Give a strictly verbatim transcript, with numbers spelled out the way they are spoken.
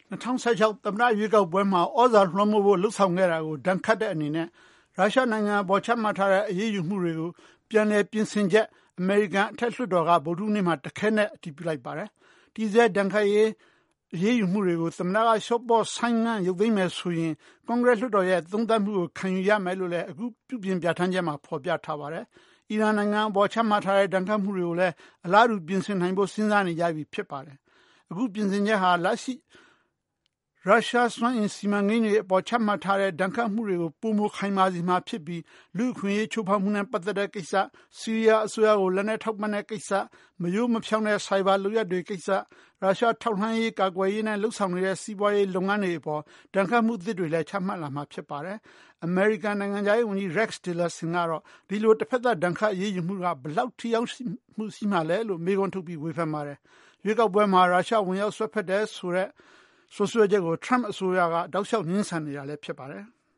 ၂၀၁၆ သမ္မတရွေးကောက်ပွဲမှာဩဇာလွှမ်းမိုးဖို့လုပ်ဆောင်ခဲ့တာကိုဒဏ်ခတ်တဲ့အနေနဲ့ရုရှားနိုင်ငံအပေါ်ချမှတ်ထားတဲ့အရေးယူမှုတွေကိုပြန်လည်ပြင်ဆင်ချက်အမေရိကန်အထက်လွှတ်တော်ကဗုဒ္ဓဟူးနေ့မှာတခဲနက်အတည်ပြုလိုက်ပါတယ်။တည်ဆဲဒဏ်ခတ်ရေးအရေးယူမှုတွေကိုသမ္မတကလျှော့ပေါ့ဆိုင်းငံ့ရုပ်သိမ်းမယ်ဆိုရင်ကွန်ဂရက်လွှတ်တော်ရဲ့သုံးသပ်မှုကိုခံယူရမယ်လို့လည်းအခုပြုပြင်ပြဌာန်းချက်မှာဖော်ပြထားပါတယ်။အီရန်နိုင်ငံအပေါ်ချမှတ်ထားတဲ့ဒဏ်ခတ်မှုတွေကိုလည်းအလားတူပြင်ဆင်နိုင်ဖို့စဉ်းစားနေကြပြီဖြစ်ပါတယ်။အခုပြင်ဆင်ချက်ဟာလက်ရှိရုရှားစွမ်းအင်စီမံကိန်းတွေအပေါ်ချမှတ်ထားတဲ့ဒဏ်ခတ်မှုတွေကိုပိုမိုခိုင်မာစေမှာဖြစ်ပြီးလူ့အခွင့်အရေးချိုးဖောက်မှုနဲ့ပတ်သက်တဲ့ကိစ္စဆီးရီးယားအစိုးရကိုလက်နက်ထောက်ပံ့တဲ့ကိစ္စမယိုးမဖြောင်းတဲ့ဆိုင်ဘာလုပ်ရက်တွေကိစ္စရုရှားထောက်လှမ်းရေးကာကွယ်ရေးနဲ့လှုပ်ဆောင်နေတဲ့စီးပွားရေးလုပ်ငန်းတွေအပေါ်ဒဏ်ခတ်မှုအသစ်တွေလည်းချမှတ်လာမှာဖြစ်ပါတယ်။အမေရိကန်နိုင်ငံခြားရေးဝန်ကြီး Rex Tillerson ကတော့ဒီလိုတစ်ဖက်သက်ဒဏ်ခတ်အရေးယူမှုကဘယ်လောက်ထိရောက်မှုရှိမှလဲလို့မေးခွန်းထုတ်ပြီးဝေဖန်ပါတယ်။ရွေးကောက်ပွဲမှာရုရှားဝင်ရောက်ဆွတ်ဖက်တယ်ဆိုတဲ့ဆွဆွဲချက်ကို Trump အစိုးရကတောက်လျှောက်ငြင်းဆန်နေတာလည်းဖြစ်ပါတယ်။